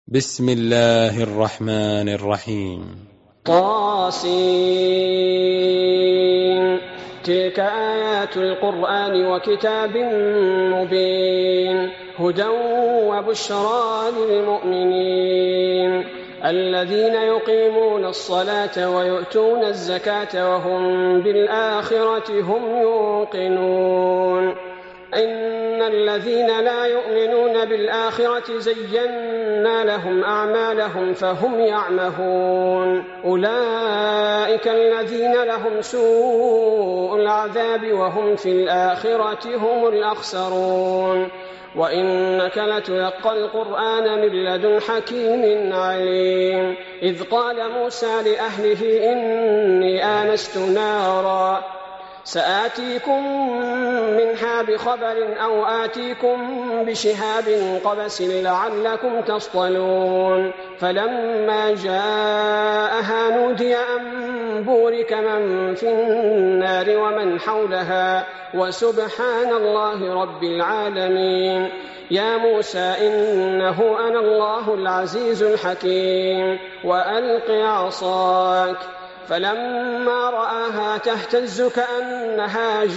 بسم الله الرحمن الرحيم. طاسين. تلك آيات القرآن وكتاب مبين هدى وبشرى للمؤمنين الذين يقيمون الصلاة ويؤتون الزكاة وهم بالآخرة هم يوقنون. إن الذين لا يؤمنون بالآخرة زينا لهم أعمالهم فهم يعمهون. أولئك الذين لهم سوء العذاب وهم في الآخرة هم الأخسرون. وإنك لتلقى القرآن من لدن حكيم عليم. إذ قال موسى لأهله إني آنست نارا سآتيكم منها بخبر أو آتيكم بشهاب قبس لعلكم تصطلون. فلما جاءها نودي أن بورك من في النار ومن حولها وسبحان الله رب العالمين. يا موسى إنه أنا الله العزيز الحكيم وألق عصاك. فلما رآها تهتز كأنها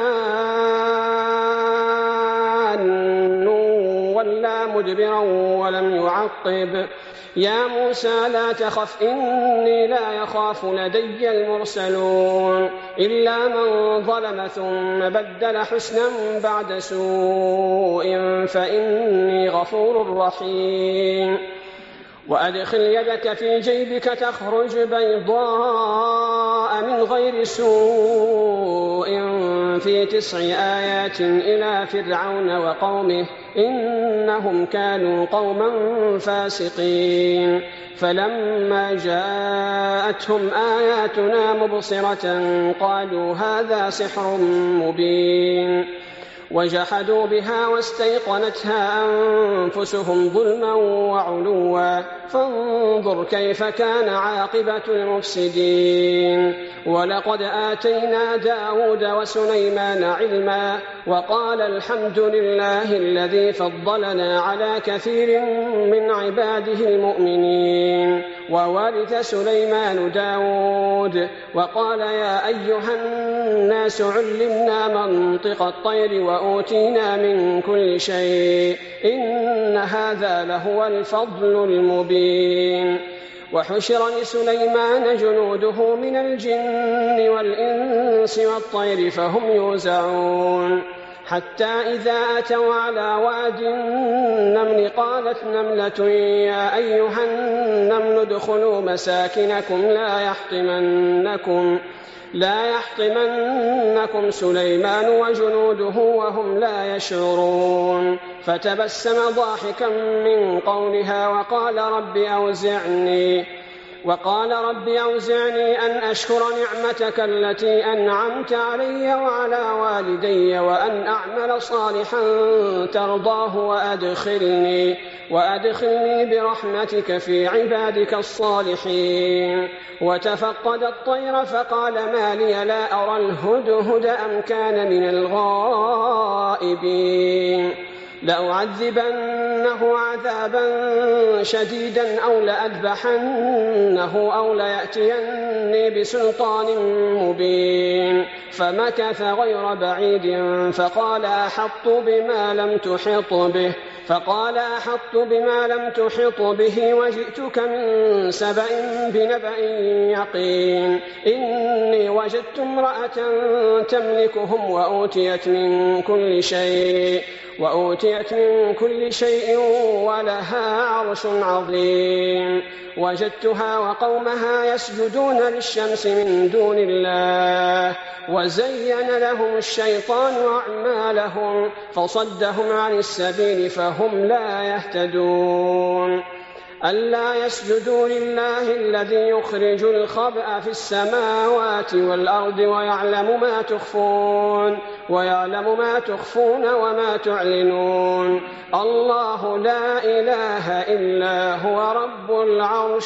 جان ولا مدبرا ولم يعقب. يا موسى لا تخف إني لا يخاف لدي المرسلون. إلا من ظلم ثم بدل حسنا بعد سوء فإني غفور رحيم. وأدخل يدك في جيبك تخرج بيضاء من غير سوء في 9 آيات إلى فرعون وقومه إنهم كانوا قوما فاسقين. فلما جاءتهم آياتنا مبصرة قالوا هذا سحر مبين. وجحدوا بها واستيقنتها أنفسهم ظلما وعلوا فانظر كيف كان عاقبة المفسدين. ولقد آتينا داود وسليمان علما وقال الحمد لله الذي فضلنا على كثير من عباده المؤمنين. وورث سليمان داود وقال يا أيها الناس علمنا منطق الطير وأوتينا من كل شيء إن هذا لهو الفضل المبين. وحشر لسليمان جنوده من الجن والإنس والطير فهم يوزعون. حتى إذا أتوا على واد النمل قالت نملة يا أيها النمل ادخلوا مساكنكم لا يحطمنكم سليمان وجنوده وهم لا يشعرون. فتبسم ضاحكا من قولها وقال رب أوزعني أن أشكر نعمتك التي أنعمت علي وعلى والدي وأن أعمل صالحا ترضاه وأدخلني برحمتك في عبادك الصالحين. وتفقد الطير فقال ما لي لا أرى الهدهد أم كان من الغائبين. لأعذبنه عذابا شديدا أو لأذبحنه أو ليأتيني بسلطان مبين. فمكث غير بعيد فقال أحطت بما لم تحط به وجئتك من سبأ بنبأ يقين. إني وجدت امرأة تملكهم وأوتيت من كل شيء ولها عرش عظيم. وجدتها وقومها يسجدون للشمس من دون الله وزين لهم الشيطان أعمالهم فصدهم عن السبيل فهم لا يهتدون. ألا يسجدوا لله الذي يخرج الخبأ في السماوات والأرض ويعلم ما تخفون وما تعلنون. الله لا إله إلا هو رب العرش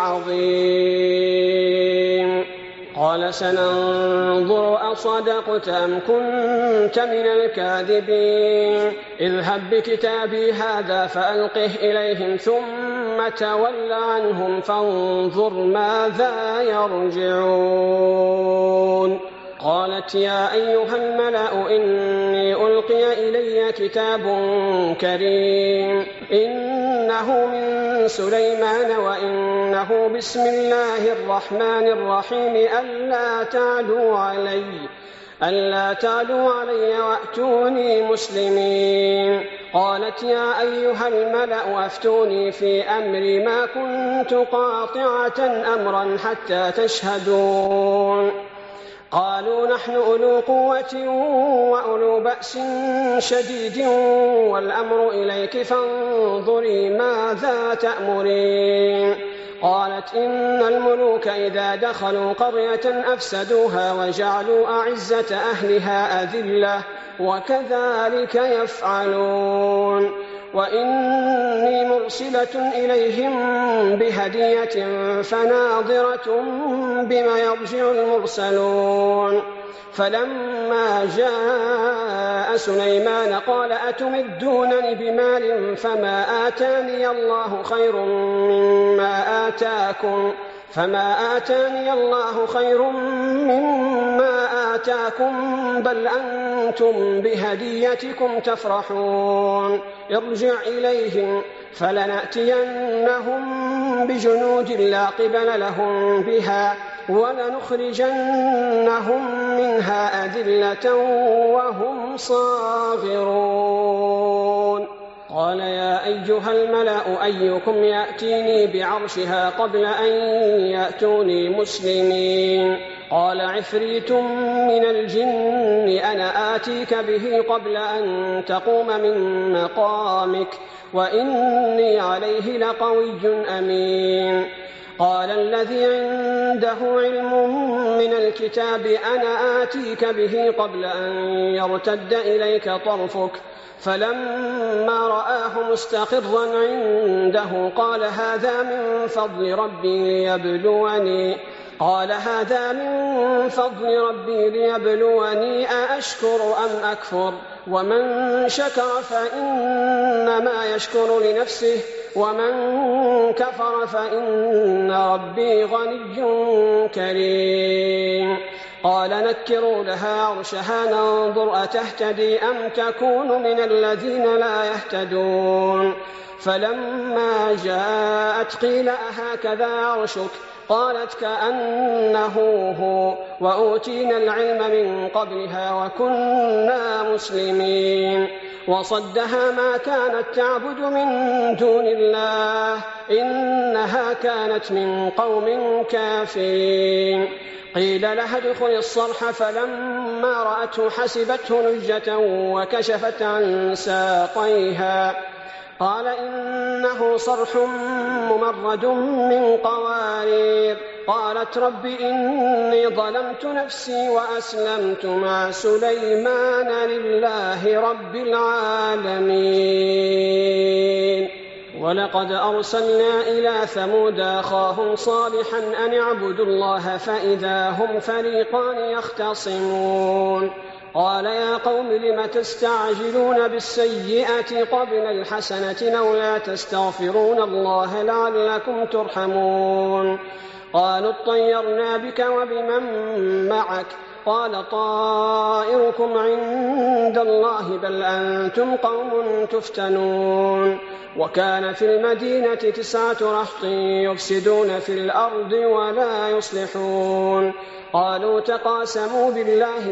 العظيم. قال سننظر أصدقت أم كنت من الكاذبين. اذهب بكتابي هذا فألقه إليهم ثم ثم تول عنهم فانظر ماذا يرجعون. قالت يا أيها الملأ إني ألقي إلي كتاب كريم إنه من سليمان وإنه بسم الله الرحمن الرحيم ألا تعلوا علي وأتوني مسلمين. قالت يا أيها الملأ أفتوني في أمري ما كنت قاطعة أمرا حتى تشهدون. قالوا نحن أولو قوة وأولو بأس شديد والأمر إليك فانظري ماذا تأمرين. قالت إن الملوك إذا دخلوا قرية أفسدوها وجعلوا أعزة أهلها أذلة وكذلك يفعلون. وإني مرسلة إليهم بهدية فناظرة بما يرجع المرسلون. فلما جاء سليمان قال أتمدونني بمال فما آتاني الله خير مما آتاكم بل أنتم بهديتكم تفرحون. ارجع إليهم فلنأتينهم بجنود لا قبل لهم بها ولنخرجنهم منها أذلة وهم صاغرون. قال يا أيها الملأ أيكم يأتيني بعرشها قبل أن يأتوني مسلمين. قال عفريت من الجن أنا آتيك به قبل أن تقوم من مقامك وإني عليه لقوي أمين. قال الذي عنده علم من الكتاب أنا آتيك به قبل أن يرتد إليك طرفك فلما رآه مستقرا عنده قال هذا من فضل ربي ليبلوني أأشكر أم أكفر ومن شكر فإنما يشكر لنفسه ومن كفر فإن ربي غني كريم. قال نكروا لها عرشها ننظر أتهتدي أم تكون من الذين لا يهتدون. فلما جاءت قيل أهكذا عرشك قالت كأنه هو وأوتينا العلم من قبلها وكنا مسلمين. وصدها ما كانت تعبد من دون الله إنها كانت من قوم كافرين. قيل لها ادخل الصرح فلما رأته حسبته لجة وكشفت عن ساقيها قال إنه صرح ممرد من قوارير. قالت رب إني ظلمت نفسي وأسلمت مع سليمان لله رب العالمين. ولقد أرسلنا إلى ثمود أخاهم صالحا أن اعبدوا الله فإذا هم فريقان يختصمون. قال يا قوم لم تستعجلون بالسيئة قبل الحسنة لولا تستغفرون الله لعلكم ترحمون. قالوا اطيرنا بك وبمن معك قال طائركم عند الله بل أنتم قوم تفتنون. وكان في المدينة 9 رهط يفسدون في الأرض ولا يصلحون. قالوا تقاسموا بالله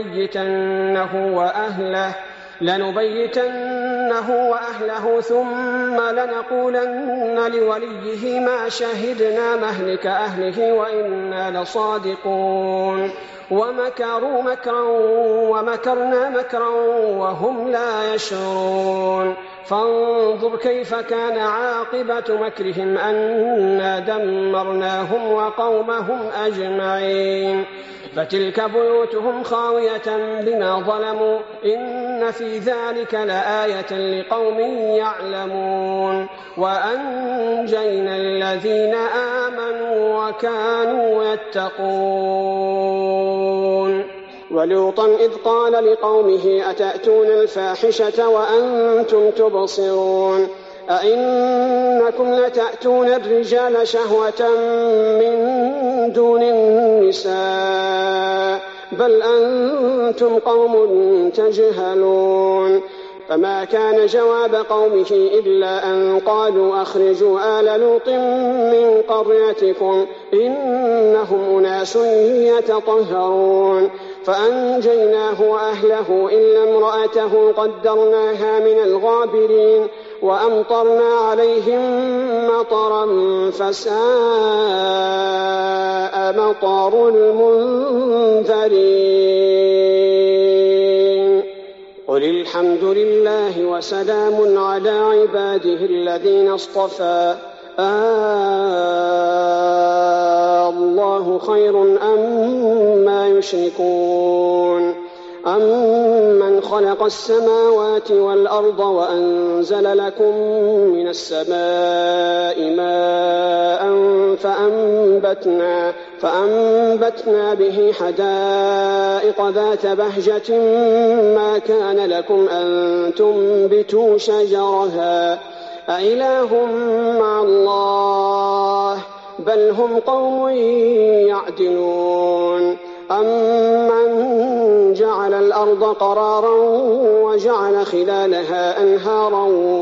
لنبيتنه وأهله ثم لنقولن لوليه ما شهدنا مهلك أهله وإنا لصادقون. ومكروا مكرا ومكرنا مكرا وهم لا يشعرون. فانظر كيف كان عاقبة مكرهم أنا دمرناهم وقومهم أجمعين. فتلك بيوتهم خاوية بما ظلموا إن في ذلك لآية لقوم يعلمون. وأنجينا الذين آمنوا وكانوا يتقون. ولوطا إذ قال لقومه أتأتون الفاحشة وأنتم تبصرون أئنكم لتأتون الرجال شهوة من دون النساء بل أنتم قوم تجهلون. فما كان جواب قومه إلا أن قالوا أخرجوا آل لوط من قريتكم إنهم أناس يتطهرون. فأنجيناه وأهله إلا امرأته قدرناها من الغابرين وأمطرنا عليهم مطرا فساء مطر المنذرين. قل الحمد لله وسلام على عباده الذين اصطفى الله خير أما يشركون. أمن خلق السماوات والأرض وأنزل لكم من السماء ماء فأنبتنا به حدائق ذات بهجة ما كان لكم أن تنبتوا شجرها أإله مع الله بل هم قوم يعدلون. أمن جعل الأرض قرارا وجعل خلالها أنهارا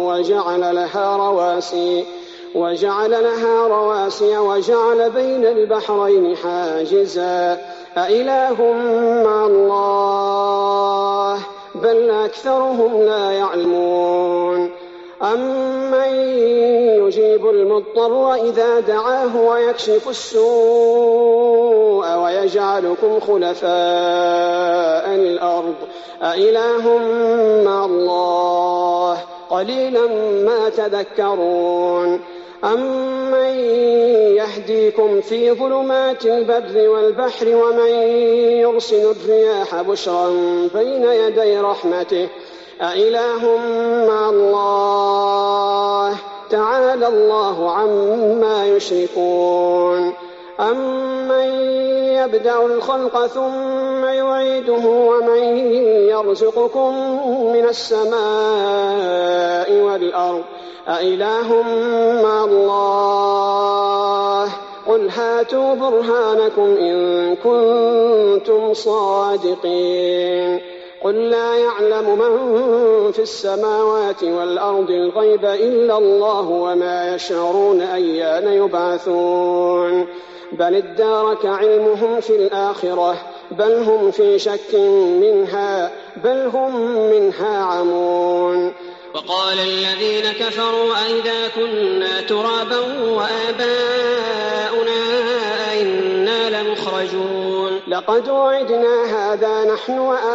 وجعل لها رواسي وجعل بين البحرين حاجزا أإله مع الله بل أكثرهم لا يعلمون. أمن يجيب المضطر إذا دعاه ويكشف السوء ويجعلكم خلفاء الأرض أإله مع الله قليلا ما تذكرون. أمن يهديكم في ظلمات البر والبحر ومن يرسل الرياح بشرا بين يدي رحمته أإله مع الله تعالى الله عما يشركون. أمن يبدأ الخلق ثم يعيده ومن يرزقكم من السماء والأرض أإله مع الله قل هاتوا برهانكم إن كنتم صادقين. قل لا يعلم من في السماوات والأرض الغيب إلا الله وما يشعرون أيان يبعثون. بل ادارك علمهم في الآخرة بل هم في شك منها بل هم منها عمون. وقال الذين كفروا أئذا كنا ترابا وآباؤنا أئنا لمخرجون. لقد وعدنا هذا نحن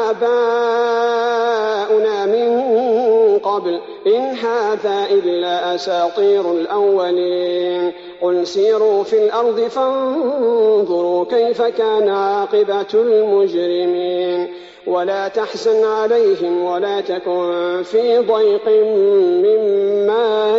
وآباؤنا من قبل إن هذا إلا أساطير الأولين. قل سيروا في الأرض فانظروا كيف كان عاقبة المجرمين. ولا تحزن عليهم ولا تكن في ضيق مما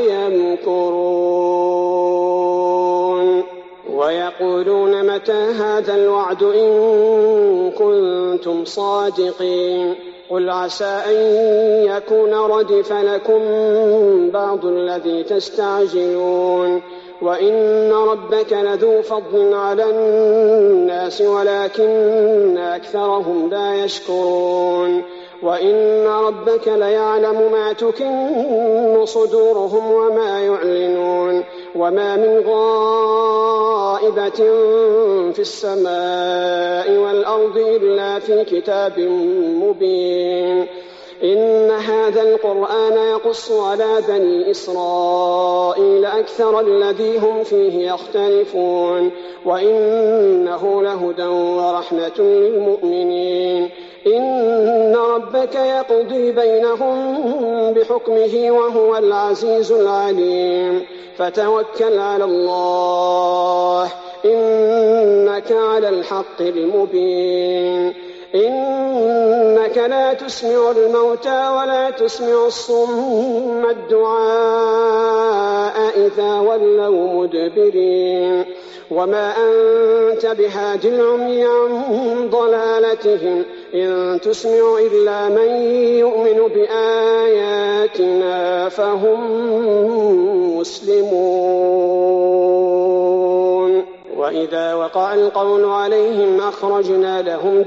يمكرون. ويقولون متى هذا الوعد إن كنتم صادقين. قل عسى أن يكون ردف لكم بعض الذي تستعجلون. وإن ربك لذو فضل على الناس ولكن أكثرهم لا يشكرون. وإن ربك ليعلم ما تكن صدورهم وما يعلنون. وما من غائبة في السماء والأرض إلا في كتاب مبين. إن هذا القرآن يقص على بني إسرائيل أكثر الذي هم فيه يختلفون. وإنه لهدى ورحمة للمؤمنين. إن ربك يقضي بينهم بحكمه وهو العزيز العليم. فتوكل على الله إنك على الحق المبين. إنك لا تسمع الموتى ولا تسمع الصم الدعاء إذا ولوا مدبرين. وما أنت بهاد العمي عن ضلالتهم إن تسمع إلا من يؤمن بآياتنا فهم مسلمون. وإذا وقع القول عليهم أخرجنا لهم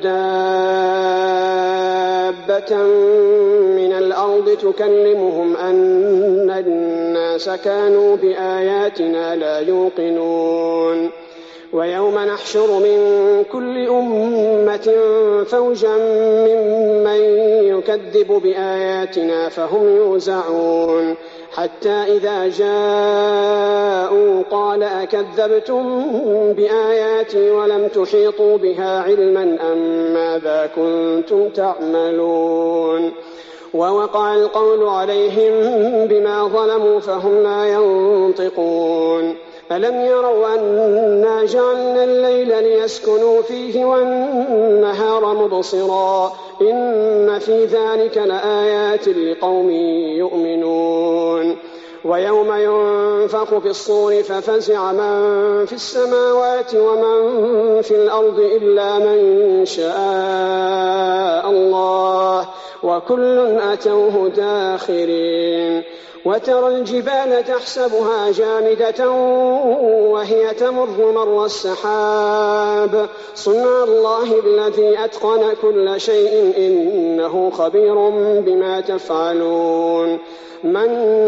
دابة من الأرض تكلمهم أن الناس كانوا بآياتنا لا يوقنون. ويوم نحشر من كل أمة فوجا ممن يكذب بآياتنا فهم يوزعون حتى إذا جاءوا قال أكذبتم بآياتي ولم تحيطوا بها علما أم ماذا كنتم تعملون. ووقع القول عليهم بما ظلموا فهم لا ينطقون. ألم يروا أنا جعلنا الليل ليسكنوا فيه والنهار مبصرا إن في ذلك لآيات لقوم يؤمنون. ويوم ينفخ في الصور ففزع من في السماوات ومن في الأرض إلا من شاء الله وكل أتوه داخرين. وترى الجبال تحسبها جامدة وهي تمر مر السحاب صنع الله الذي أتقن كل شيء إنه خبير بما تفعلون. من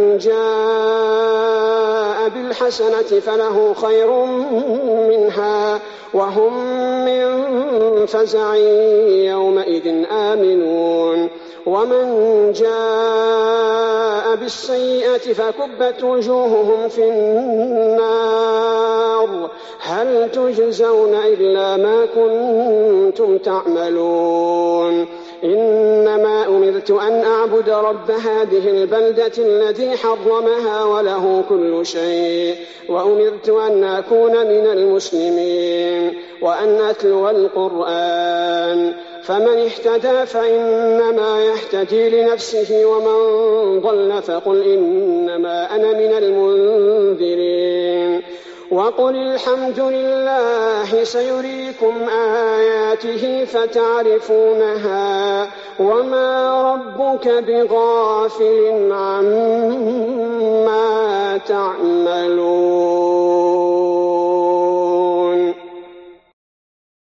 جاء بالحسنة فله خير منها وهم من فزع يومئذ آمنون. ومن جاء بالسيئة فكبت وجوههم في النار هل تجزون إلا ما كنتم تعملون. إنما أمرت أن أعبد رب هذه البلدة الذي حرمها وله كل شيء وأمرت أن أكون من المسلمين وأن أتلو القرآن فمن اهتدى فإنما يهتدي لنفسه ومن ضل فقل إنما أنا من المنذرين. وقل الحمد لله سيريكم آياته فتعرفونها وما ربك بغافل عما تعملون.